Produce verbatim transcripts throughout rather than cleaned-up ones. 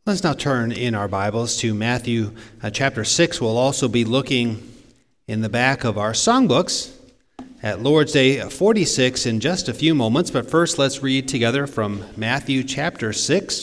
Let's now turn in our Bibles to Matthew uh, chapter six. We'll also be looking in the back of our songbooks at Lord's Day forty-six in just a few moments. But first, let's read together from Matthew chapter six.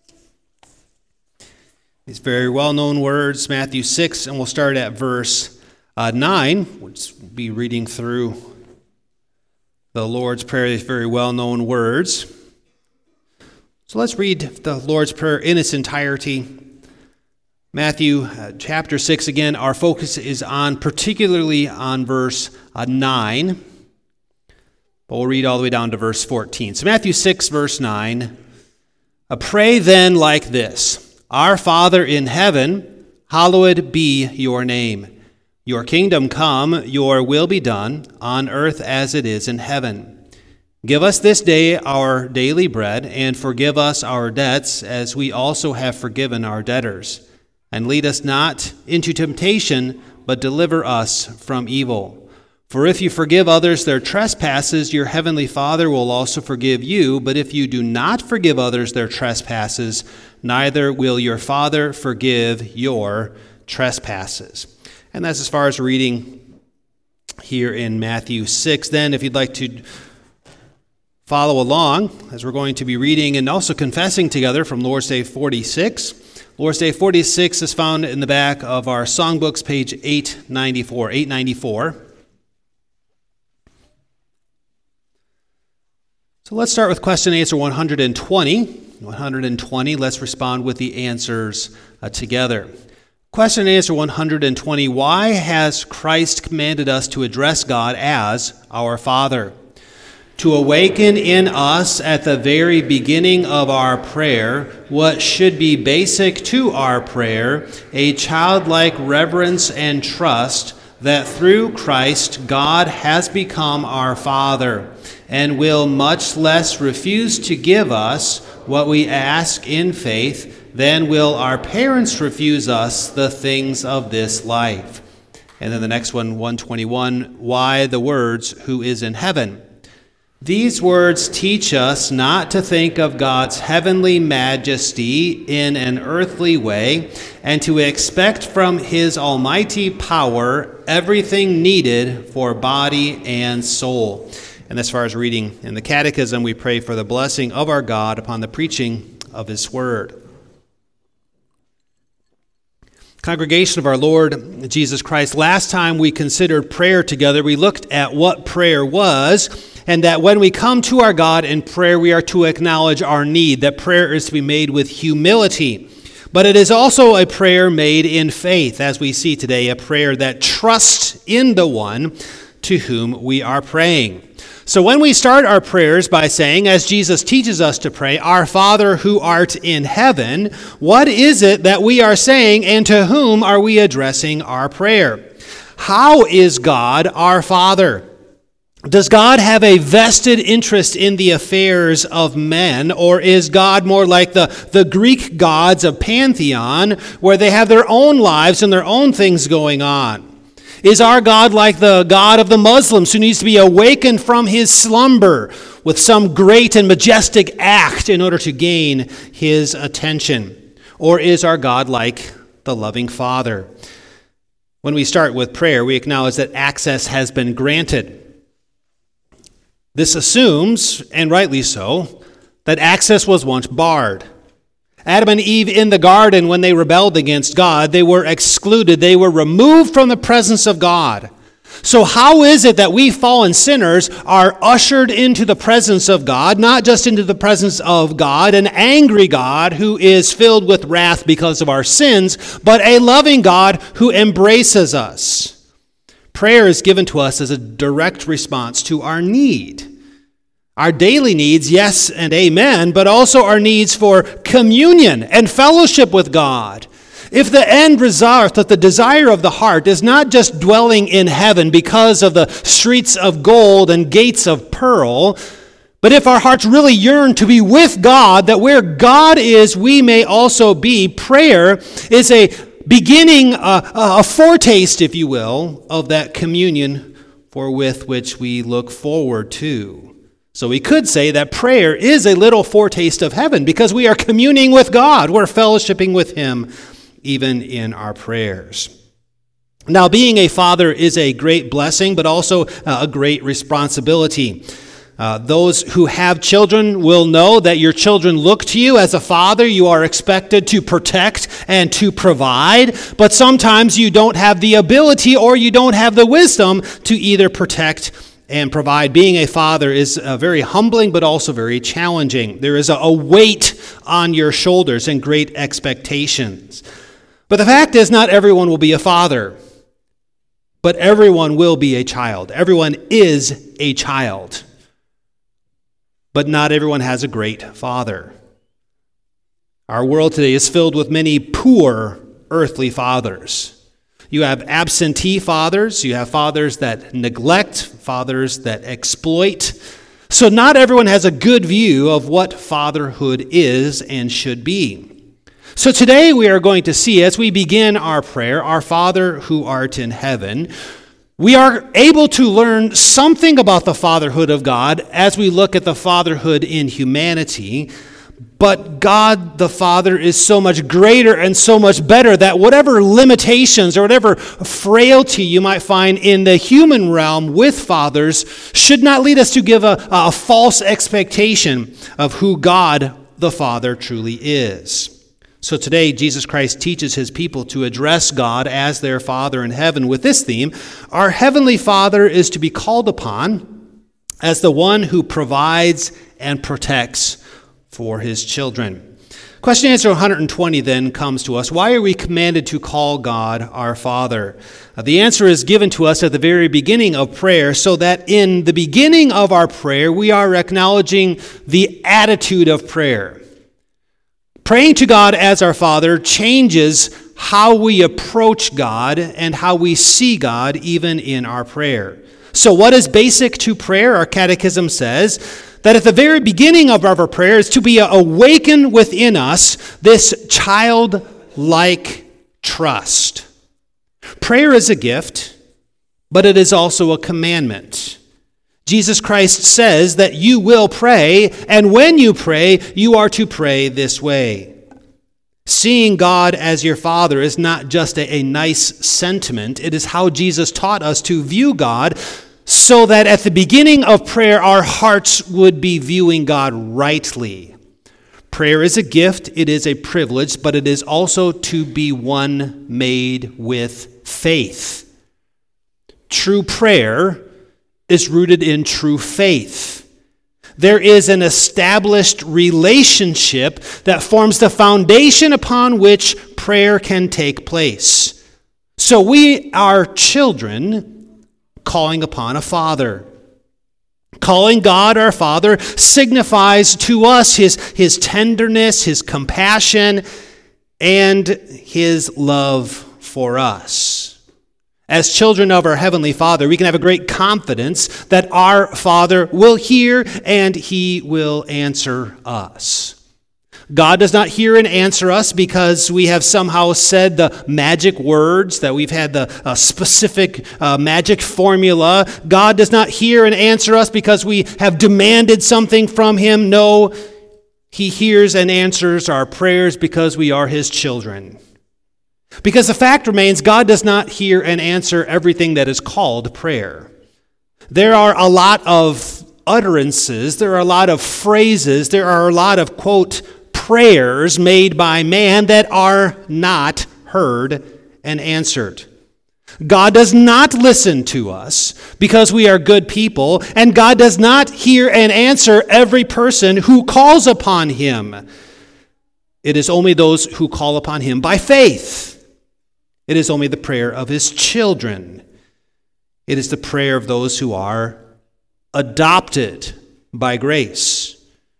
These very well-known words, Matthew six, and we'll start at verse uh, nine. We'll just be reading through the Lord's Prayer, these very well-known words. So let's read the Lord's Prayer in its entirety. Matthew uh, chapter six, again, our focus is on, particularly on verse uh, nine. But we'll read all the way down to verse fourteen. So Matthew six, verse nine. Uh, Pray then like this: Our Father in heaven, hallowed be your name. Your kingdom come, your will be done, on earth as it is in heaven. Give us this day our daily bread, and forgive us our debts, as we also have forgiven our debtors. And lead us not into temptation, but deliver us from evil. For if you forgive others their trespasses, your heavenly Father will also forgive you. But if you do not forgive others their trespasses, neither will your Father forgive your trespasses. And that's as far as reading here in Matthew six. Then, if you'd like to follow along, as we're going to be reading and also confessing together from Lord's Day forty-six. Lord's Day forty-six is found in the back of our songbooks, page eight ninety-four. eight ninety-four. So let's start with question and answer one hundred twenty. one hundred twenty, let's respond with the answers uh, together. Question and answer one hundred twenty. Why has Christ commanded us to address God as our Father? To awaken in us at the very beginning of our prayer what should be basic to our prayer, a childlike reverence and trust that through Christ God has become our Father and will much less refuse to give us what we ask in faith than will our parents refuse us the things of this life. And then the next one, one twenty-one, why the words, who is in heaven? These words teach us not to think of God's heavenly majesty in an earthly way, and to expect from his almighty power everything needed for body and soul. And as far as reading in the Catechism, we pray for the blessing of our God upon the preaching of his word. Congregation of our Lord Jesus Christ, last time we considered prayer together, we looked at what prayer was, and that when we come to our God in prayer, we are to acknowledge our need, that prayer is to be made with humility. But it is also a prayer made in faith, as we see today, a prayer that trusts in the one to whom we are praying. So when we start our prayers by saying, as Jesus teaches us to pray, Our Father who art in heaven, what is it that we are saying, and to whom are we addressing our prayer? How is God our Father? Does God have a vested interest in the affairs of men, or is God more like the, the Greek gods of Pantheon, where they have their own lives and their own things going on? Is our God like the God of the Muslims, who needs to be awakened from his slumber with some great and majestic act in order to gain his attention? Or is our God like the loving Father? When we start with prayer, we acknowledge that access has been granted. This assumes, and rightly so, that access was once barred. Adam and Eve in the garden, when they rebelled against God, they were excluded. They were removed from the presence of God. So how is it that we fallen sinners are ushered into the presence of God, not just into the presence of God, an angry God who is filled with wrath because of our sins, but a loving God who embraces us? Prayer is given to us as a direct response to our need. Our daily needs, yes and amen, but also our needs for communion and fellowship with God. If the end result, that the desire of the heart is not just dwelling in heaven because of the streets of gold and gates of pearl, but if our hearts really yearn to be with God, that where God is, we may also be, prayer is a beginning, uh, a foretaste, if you will, of that communion for with which we look forward to. So we could say that prayer is a little foretaste of heaven because we are communing with God. We're fellowshipping with him even in our prayers. Now, being a father is a great blessing, but also a great responsibility. Uh, those who have children will know that your children look to you as a father. You are expected to protect and to provide, but sometimes you don't have the ability or you don't have the wisdom to either protect and provide. Being a father is uh, very humbling, but also very challenging. There is a, a weight on your shoulders and great expectations. But the fact is, not everyone will be a father, but everyone will be a child. Everyone is a child. But not everyone has a great father. Our world today is filled with many poor earthly fathers. You have absentee fathers, you have fathers that neglect, fathers that exploit. So not everyone has a good view of what fatherhood is and should be. So today we are going to see, as we begin our prayer, Our Father who art in heaven, we are able to learn something about the fatherhood of God as we look at the fatherhood in humanity. But God the Father is so much greater and so much better that whatever limitations or whatever frailty you might find in the human realm with fathers should not lead us to give a, a false expectation of who God the Father truly is. So today, Jesus Christ teaches his people to address God as their Father in heaven with this theme: our Heavenly Father is to be called upon as the one who provides and protects for his children. Question answer one hundred twenty then comes to us. Why are we commanded to call God our Father? Uh, the answer is given to us at the very beginning of prayer, so that in the beginning of our prayer, we are acknowledging the attitude of prayer. Praying to God as our Father changes how we approach God and how we see God even in our prayer. So what is basic to prayer? Our catechism says that at the very beginning of our prayer is to be awakened within us this childlike trust. Prayer is a gift, but it is also a commandment. Jesus Christ says that you will pray, and when you pray, you are to pray this way. Seeing God as your Father is not just a, a nice sentiment. It is how Jesus taught us to view God, so that at the beginning of prayer, our hearts would be viewing God rightly. Prayer is a gift, it is a privilege, but it is also to be one made with faith. True prayer is rooted in true faith. There is an established relationship that forms the foundation upon which prayer can take place. So we are children calling upon a Father. Calling God our Father signifies to us his, his tenderness, his compassion, and his love for us. As children of our Heavenly Father, we can have a great confidence that our Father will hear and he will answer us. God does not hear and answer us because we have somehow said the magic words, that we've had the uh, specific uh, magic formula. God does not hear and answer us because we have demanded something from him. No, he hears and answers our prayers because we are his children. Because the fact remains, God does not hear and answer everything that is called prayer. There are a lot of utterances, there are a lot of phrases, there are a lot of, quote, prayers made by man that are not heard and answered. God does not listen to us because we are good people, and God does not hear and answer every person who calls upon him. It is only those who call upon him by faith. It is only the prayer of his children. It is the prayer of those who are adopted by grace.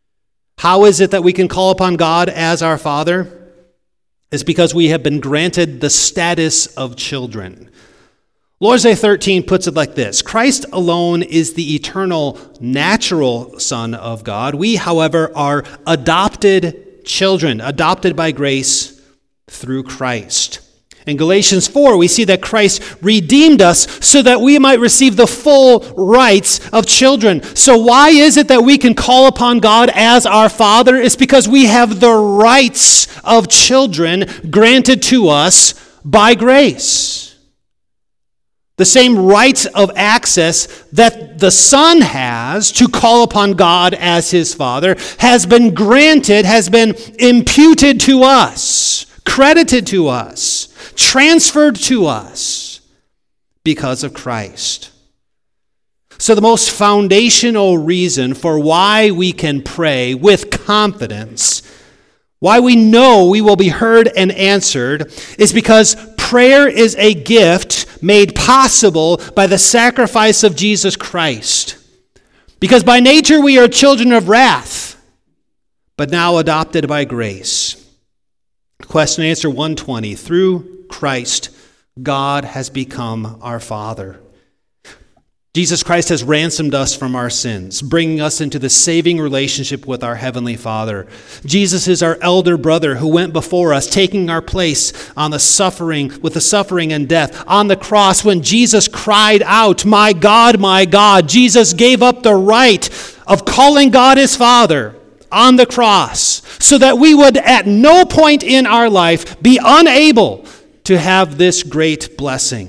How is it that we can call upon God as our Father? It's because we have been granted the status of children. Lord's Day thirteen puts it like this: Christ alone is the eternal, natural Son of God. We, however, are adopted children, adopted by grace through Christ. In Galatians four, we see that Christ redeemed us so that we might receive the full rights of children. So why is it that we can call upon God as our Father? It's because we have the rights of children granted to us by grace. The same rights of access that the Son has to call upon God as his Father has been granted, has been imputed to us, credited to us, transferred to us because of Christ. So the most foundational reason for why we can pray with confidence, why we know we will be heard and answered, is because prayer is a gift made possible by the sacrifice of Jesus Christ. Because by nature we are children of wrath, but now adopted by grace. Question and answer one twenty. Through Christ, God has become our Father. Jesus Christ has ransomed us from our sins, bringing us into the saving relationship with our Heavenly Father. Jesus is our elder brother who went before us, taking our place on the suffering, with the suffering and death. On the cross, when Jesus cried out, "My God, my God," Jesus gave up the right of calling God his Father on the cross, so that we would at no point in our life be unable to have this great blessing.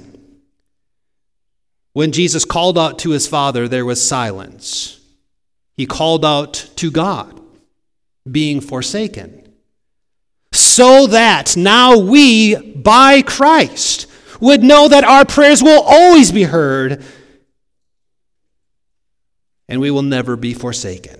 When Jesus called out to his Father, there was silence. He called out to God, being forsaken. So that now we, by Christ, would know that our prayers will always be heard and we will never be forsaken.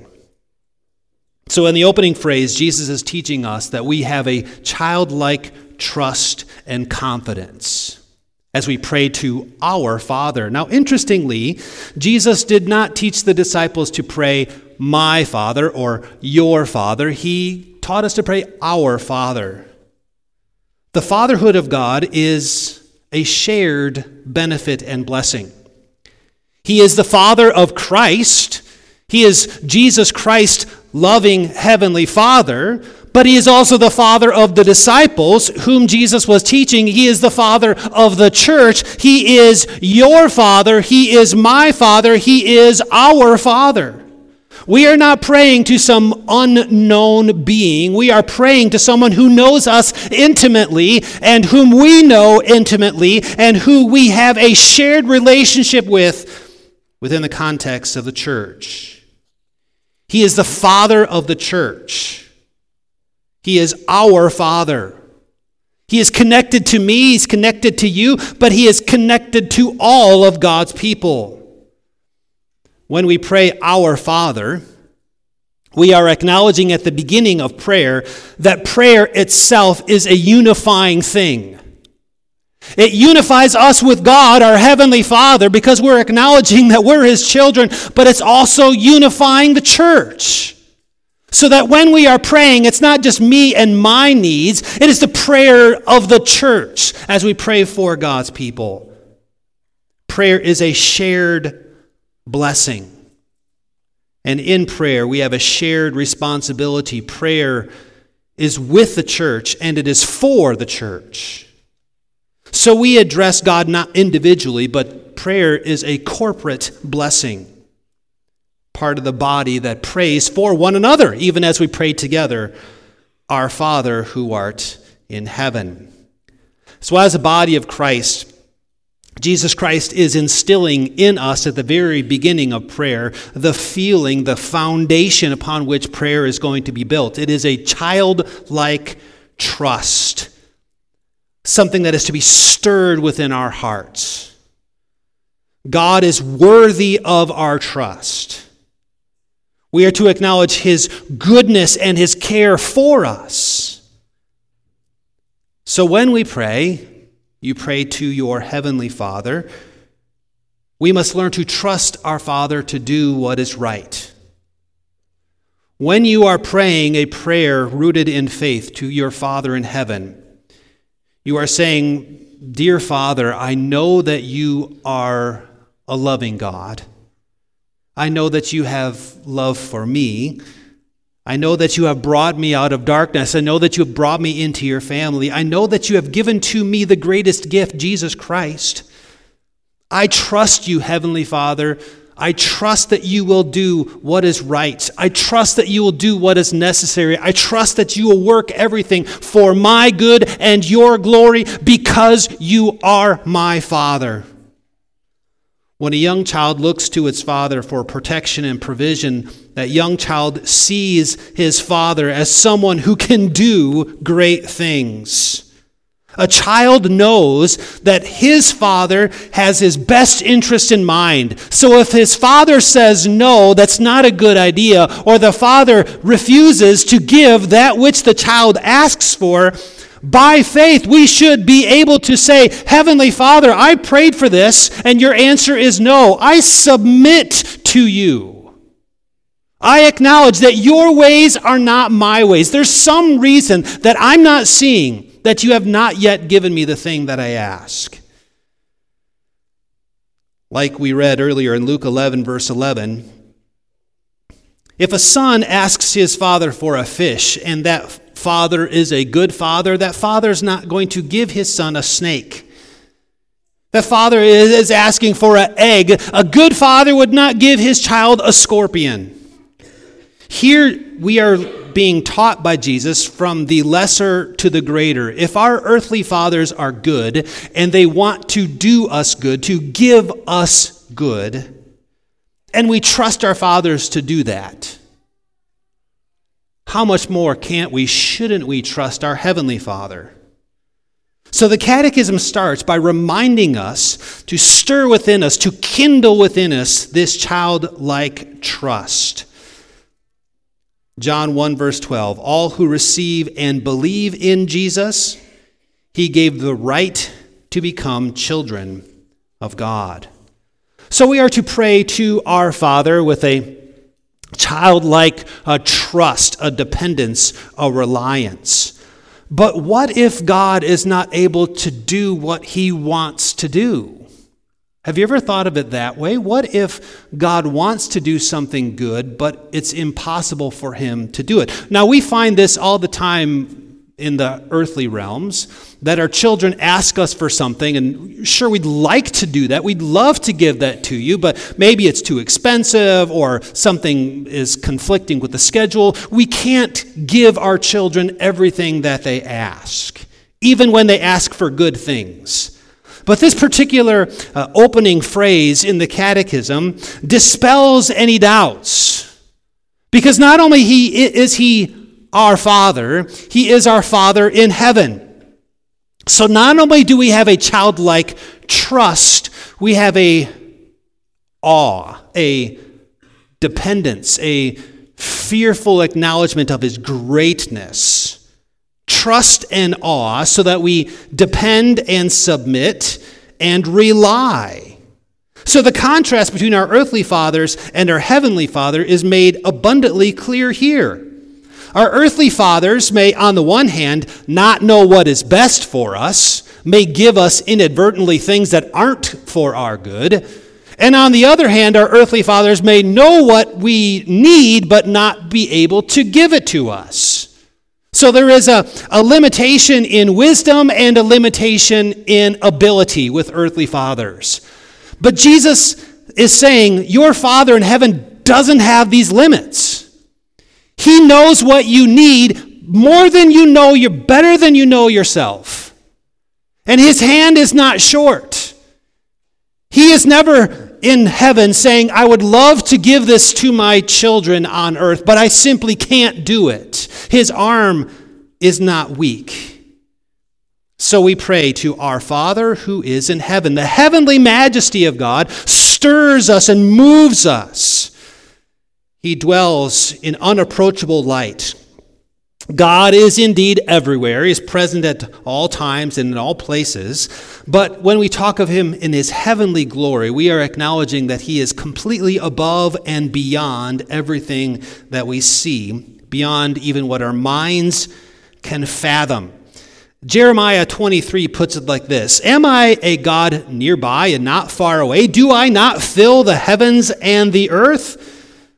So in the opening phrase, Jesus is teaching us that we have a childlike trust and confidence as we pray to our Father. Now, interestingly, Jesus did not teach the disciples to pray, "My Father," or "Your Father." He taught us to pray, "Our Father." The fatherhood of God is a shared benefit and blessing. He is the Father of Christ. He is Jesus Christ, loving Heavenly Father, but he is also the Father of the disciples whom Jesus was teaching. He is the Father of the church. He is your Father. He is my Father. He is our Father. We are not praying to some unknown being. We are praying to someone who knows us intimately and whom we know intimately and who we have a shared relationship with within the context of the church. He is the Father of the church. He is our Father. He is connected to me, he's connected to you, but he is connected to all of God's people. When we pray, "Our Father," we are acknowledging at the beginning of prayer that prayer itself is a unifying thing. It unifies us with God, our Heavenly Father, because we're acknowledging that we're his children, but it's also unifying the church. So that when we are praying, it's not just me and my needs, it is the prayer of the church as we pray for God's people. Prayer is a shared blessing. And in prayer, we have a shared responsibility. Prayer is with the church, and it is for the church. So we address God not individually, but prayer is a corporate blessing. Part of the body that prays for one another, even as we pray together, "Our Father who art in heaven." So as a body of Christ, Jesus Christ is instilling in us at the very beginning of prayer the feeling, the foundation upon which prayer is going to be built. It is a childlike trust, something that is to be stirred within our hearts. God is worthy of our trust. We are to acknowledge his goodness and his care for us. So when we pray, you pray to your Heavenly Father, we must learn to trust our Father to do what is right. When you are praying a prayer rooted in faith to your Father in heaven, you are saying, "Dear Father, I know that you are a loving God. I know that you have love for me. I know that you have brought me out of darkness. I know that you have brought me into your family. I know that you have given to me the greatest gift, Jesus Christ. I trust you, Heavenly Father. I trust that you will do what is right. I trust that you will do what is necessary. I trust that you will work everything for my good and your glory because you are my Father. When a young child looks to its father for protection and provision, that young child sees his father as someone who can do great things. A child knows that his father has his best interest in mind. So if his father says no, that's not a good idea, or the father refuses to give that which the child asks for, by faith, we should be able to say, Heavenly Father, I prayed for this, and your answer is no. I submit to you. I acknowledge that your ways are not my ways. There's some reason that I'm not seeing that you have not yet given me the thing that I ask. Like we read earlier in Luke eleven, verse eleven, if a son asks his father for a fish, and that father is a good father, that father's not going to give his son a snake. That father is asking for an egg. A good father would not give his child a scorpion. Here we are being taught by Jesus from the lesser to the greater. If our earthly fathers are good and they want to do us good, to give us good, and we trust our fathers to do that, how much more can't we, shouldn't we trust our Heavenly Father? So the Catechism starts by reminding us to stir within us, to kindle within us this childlike trust. John one, verse twelve, all who receive and believe in Jesus, he gave the right to become children of God. So we are to pray to our Father with a childlike uh, trust, a dependence, a reliance. But what if God is not able to do what he wants to do? Have you ever thought of it that way? What if God wants to do something good, but it's impossible for him to do it? Now, we find this all the time in the earthly realms, that our children ask us for something, and sure, we'd like to do that. We'd love to give that to you, but maybe it's too expensive or something is conflicting with the schedule. We can't give our children everything that they ask, even when they ask for good things. But this particular uh, opening phrase in the Catechism dispels any doubts. Because not only he is he our Father, he is our Father in heaven. So not only do we have a childlike trust, we have a awe, a dependence, a fearful acknowledgement of his greatness. Trust and awe so that we depend and submit and rely. So the contrast between our earthly fathers and our heavenly Father is made abundantly clear here. Our earthly fathers may, on the one hand, not know what is best for us, may give us inadvertently things that aren't for our good. And on the other hand, our earthly fathers may know what we need but not be able to give it to us. So there is a, a limitation in wisdom and a limitation in ability with earthly fathers. But Jesus is saying, your Father in heaven doesn't have these limits. He knows what you need more than you know, you're better than you know yourself. And his hand is not short. He is never in heaven saying, I would love to give this to my children on earth, but I simply can't do it. His arm is not weak. So we pray to our Father who is in heaven. The heavenly majesty of God stirs us and moves us. He dwells in unapproachable light. God is indeed everywhere. He is present at all times and in all places. But when we talk of him in his heavenly glory, we are acknowledging that he is completely above and beyond everything that we see, beyond even what our minds can fathom. Jeremiah twenty-three puts it like this: Am I a God nearby and not far away? Do I not fill the heavens and the earth?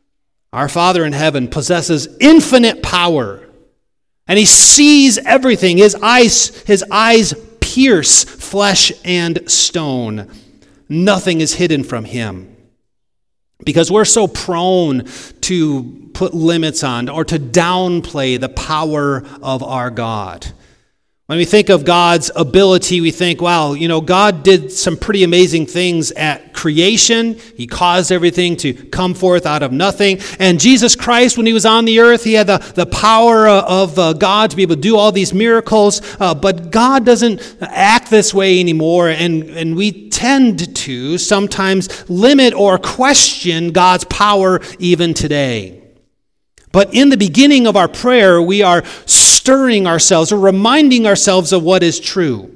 Our Father in heaven possesses infinite power, and he sees everything. His eyes, his eyes pierce flesh and stone. Nothing is hidden from him. Because we're so prone to put limits on or to downplay the power of our God. When we think of God's ability, we think, wow, you know, God did some pretty amazing things at creation. He caused everything to come forth out of nothing. And Jesus Christ, when he was on the earth, he had the, the power of uh, God to be able to do all these miracles. Uh, but God doesn't act this way anymore. And, and we tend to sometimes limit or question God's power even today. But in the beginning of our prayer, we are stirring ourselves or reminding ourselves of what is true.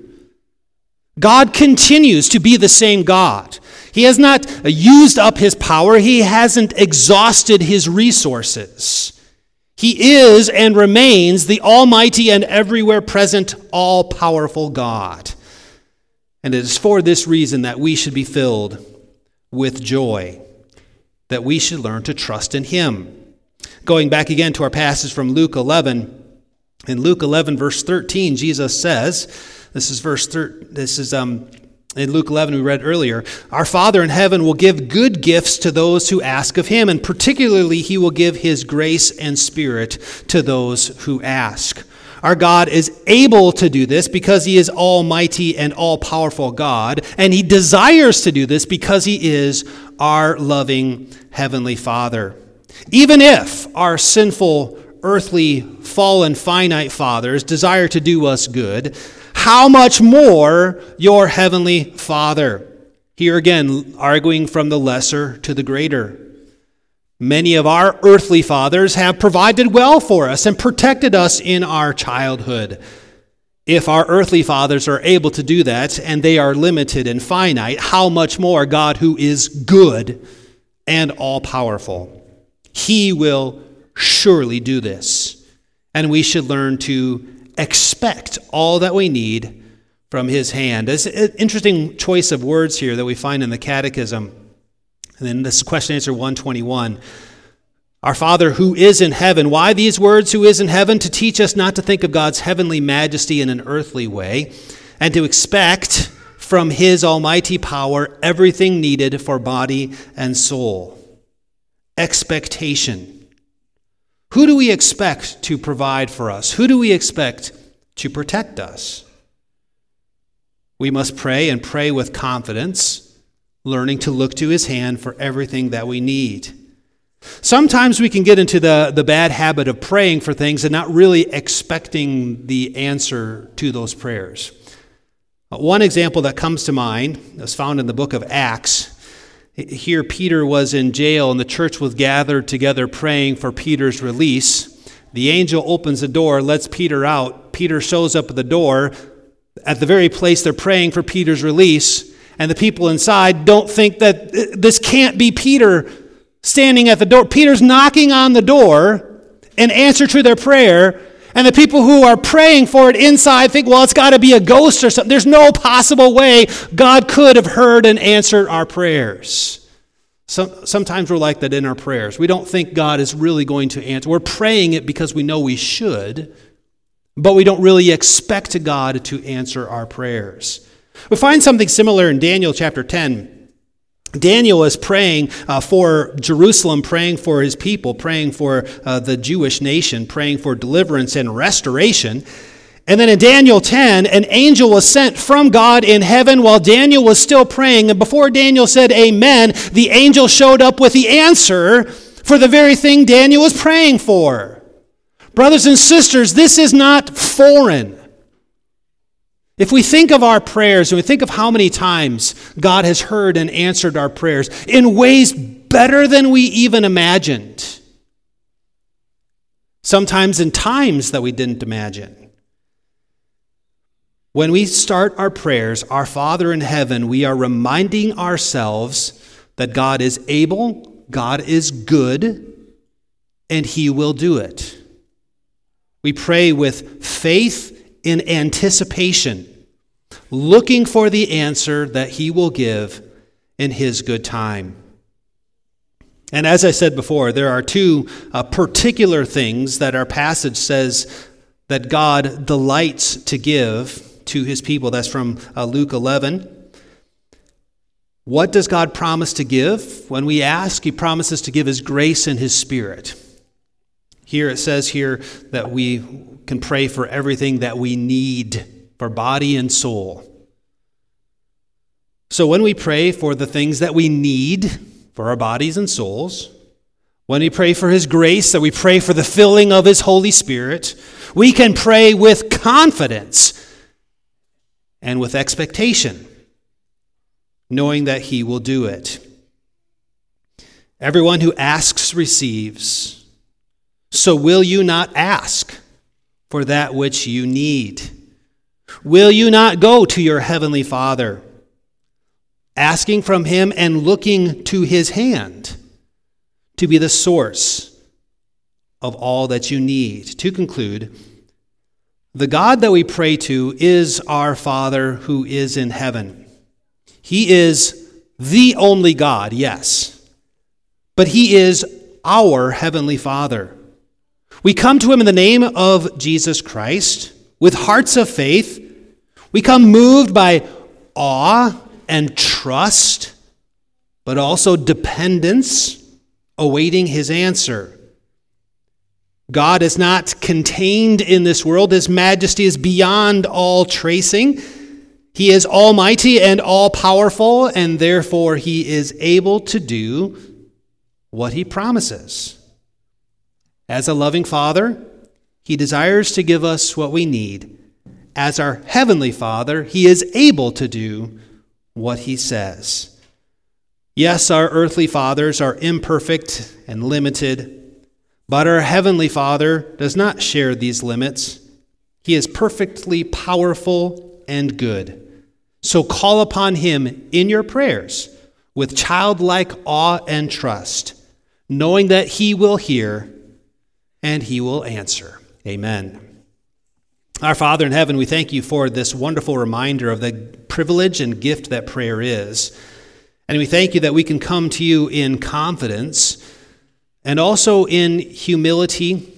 God continues to be the same God. He has not used up his power. He hasn't exhausted his resources. He is and remains the almighty and everywhere present, all-powerful God. And it is for this reason that we should be filled with joy, that we should learn to trust in him. Going back again to our passage from Luke eleven, in Luke eleven, verse thirteen, Jesus says, this is verse thir- this is um in Luke eleven we read earlier, our Father in heaven will give good gifts to those who ask of him, and particularly he will give his grace and spirit to those who ask. Our God is able to do this because he is almighty and all-powerful God, and he desires to do this because he is our loving heavenly Father. Even if our sinful, earthly, fallen, finite fathers desire to do us good, how much more your heavenly Father? Here again, arguing from the lesser to the greater. Many of our earthly fathers have provided well for us and protected us in our childhood. If our earthly fathers are able to do that, and they are limited and finite, how much more God, who is good and all-powerful? He will surely do this, and we should learn to expect all that we need from his hand. It's an interesting choice of words here that we find in the Catechism. And then this is question answer one twenty-one. Our Father who is in heaven. Why these words, who is in heaven? To teach us not to think of God's heavenly majesty in an earthly way, and to expect from his almighty power everything needed for body and soul. Expectation. Who do we expect to provide for us? Who do we expect to protect us? We must pray and pray with confidence, learning to look to his hand for everything that we need. Sometimes we can get into the, the bad habit of praying for things and not really expecting the answer to those prayers. One example that comes to mind is found in the book of Acts. Here Peter was in jail and the church was gathered together praying for Peter's release. The angel opens the door, lets Peter out. Peter shows up at the door at the very place they're praying for Peter's release, and the people inside don't think that this can't be Peter standing at the door. Peter's knocking on the door in answer to their prayer, and the people who are praying for it inside think, well, it's got to be a ghost or something. There's no possible way God could have heard and answered our prayers. Some, sometimes we're like that in our prayers. We don't think God is really going to answer. We're praying it because we know we should, but we don't really expect God to answer our prayers. We find something similar in Daniel chapter ten. Daniel is praying uh, for Jerusalem, praying for his people, praying for uh, the Jewish nation, praying for deliverance and restoration. And then in Daniel ten, an angel was sent from God in heaven while Daniel was still praying. And before Daniel said amen, the angel showed up with the answer for the very thing Daniel was praying for. Brothers and sisters, this is not foreign. If we think of our prayers and we think of how many times God has heard and answered our prayers in ways better than we even imagined, sometimes in times that we didn't imagine. When we start our prayers, our Father in heaven, we are reminding ourselves that God is able, God is good, and he will do it. We pray with faith in anticipation, looking for the answer that he will give in his good time. And as I said before, there are two uh, particular things that our passage says that God delights to give to his people. That's from uh, Luke eleven. What does God promise to give? When we ask, he promises to give his grace and his Spirit. Here it says here that we can pray for everything that we need for body and soul. So when we pray for the things that we need for our bodies and souls, when we pray for his grace, that we pray for the filling of his Holy Spirit, we can pray with confidence and with expectation, knowing that he will do it. Everyone who asks receives. So will you not ask for that which you need? Will you not go to your heavenly Father, asking from him and looking to his hand to be the source of all that you need? To conclude, the God that we pray to is our Father who is in heaven. He is the only God, yes, but he is our heavenly Father. We come to him in the name of Jesus Christ with hearts of faith. We come moved by awe and trust, but also dependence, awaiting his answer. God is not contained in this world. His majesty is beyond all tracing. He is almighty and all-powerful, and therefore he is able to do what he promises. As a loving Father, he desires to give us what we need. As our heavenly Father, he is able to do what he says. Yes, our earthly fathers are imperfect and limited, but our heavenly Father does not share these limits. He is perfectly powerful and good. So call upon him in your prayers with childlike awe and trust, knowing that he will hear and he will answer. Amen. Our Father in heaven, we thank you for this wonderful reminder of the privilege and gift that prayer is. And we thank you that we can come to you in confidence and also in humility,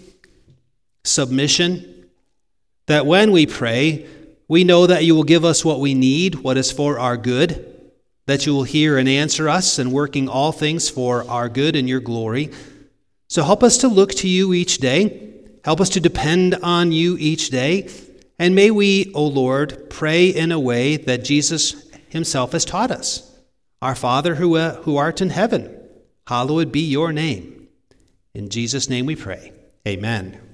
submission, that when we pray, we know that you will give us what we need, what is for our good, that you will hear and answer us and working all things for our good and your glory. So help us to look to you each day. Help us to depend on you each day. And may we, O Lord, pray in a way that Jesus himself has taught us. Our Father who, uh, who art in heaven, hallowed be your name. In Jesus' name we pray. Amen.